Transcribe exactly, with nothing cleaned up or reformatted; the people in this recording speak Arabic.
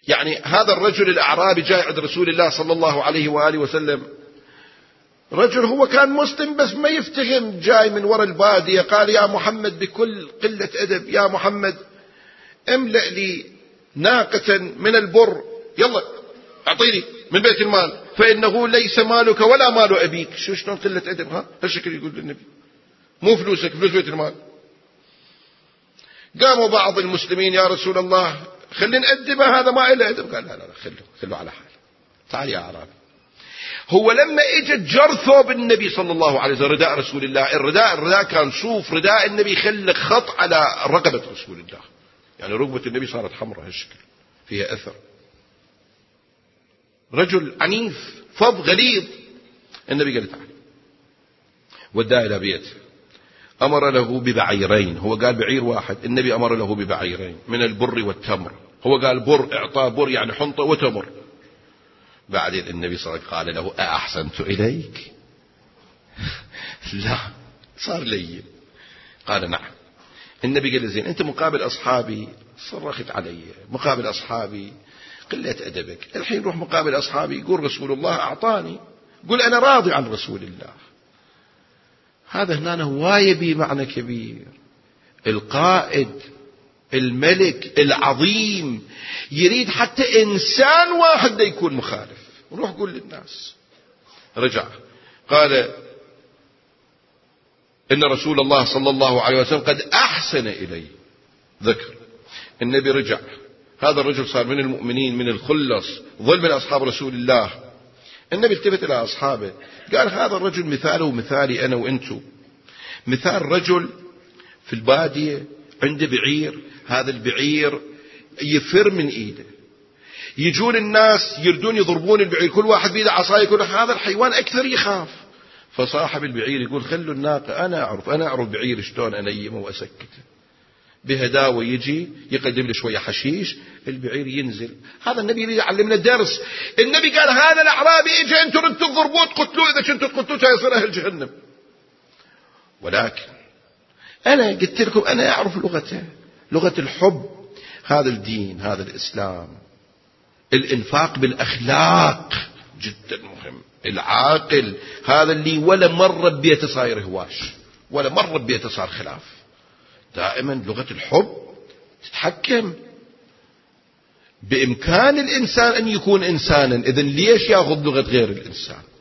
يعني هذا الرجل الأعرابي جاء عند رسول الله صلى الله عليه وآله وسلم، رجل هو كان مسلم بس ما يفتهم، جاي من وراء البادية، قال يا محمد بكل قلة أدب، يا محمد املأ لي ناقة من البر، يلا أعطيني من بيت المال، فإنه ليس مالك ولا مال أبيك. شو شلون قلة أدب؟ ها هالشكل يقول للنبي، مو فلوسك، فلوس بيت المال. قاموا بعض المسلمين يا رسول الله خلينا نأدبه، هذا ما إله أدب. قال لا لا لا خلوا خلوا على حاله، تعال يا أعرابي. هو لما اجت جر ثوب النبي صلى الله عليه وسلم، رداء رسول الله، الرداء الرداء كان صوف، رداء النبي يخلق خط على رقبة رسول الله، يعني رقبة النبي صارت حمراء هالشكل فيها أثر. رجل عنيف فظ غليظ. النبي قال تعال، وداه إلى بيته، أمر له ببعيرين، هو قال بعير واحد، النبي أمر له ببعيرين من البر والتمر، هو قال بر، إعطاه بر يعني حنطة وتمر. بعدين النبي صلى الله عليه وسلم قال له أأحسنت إليك؟ لا، صار لين. قال نعم. النبي قال زين، أنت مقابل أصحابي صرخت علي، مقابل أصحابي قلة أدبك، الحين روح مقابل أصحابي يقول رسول الله أعطاني، قل أنا راضي عن رسول الله. هذا هنا هواية به معنى كبير. القائد الملك العظيم يريد حتى إنسان واحد لا يكون مخالف، وروح قول للناس. رجع قال إن رسول الله صلى الله عليه وسلم قد أحسن إلي، ذكر. النبي رجع، هذا الرجل صار من المؤمنين، من الخلص، ظل من أصحاب رسول الله. النبي التفت إلى أصحابه قال هذا الرجل مثاله مثالي أنا وأنتم، مثال رجل في البادية عنده بعير، هذا البعير يفر من إيده، يجون الناس يردون يضربون البعير، كل واحد بيده عصاية، يقول هذا الحيوان أكثر يخاف. فصاحب البعير يقول خلوا الناقة، أنا أعرف أنا أعرف بعير شلون أنيمه وأسكته، بهداوة يجي يقدم له شوية حشيش، البعير ينزل. هذا النبي يريد يعلمنا درس. النبي قال هذا الأعرابي إجا أنتم ردتوا تضربوه تقتلوه، إذا كنتوا تقتلوه سيصير أهل جهنم. ولكن أنا قلت لكم أنا أعرف لغته، لغة الحب، هذا الدين، هذا الإسلام. الإنفاق بالأخلاق جدا مهم. العاقل هذا اللي ولا مرة ببيته صاير هواش، ولا مرة ببيته صار خلاف، دائما لغة الحب تتحكم. بإمكان الإنسان أن يكون إنسانا، إذن ليش يأخذ لغة غير الإنسان؟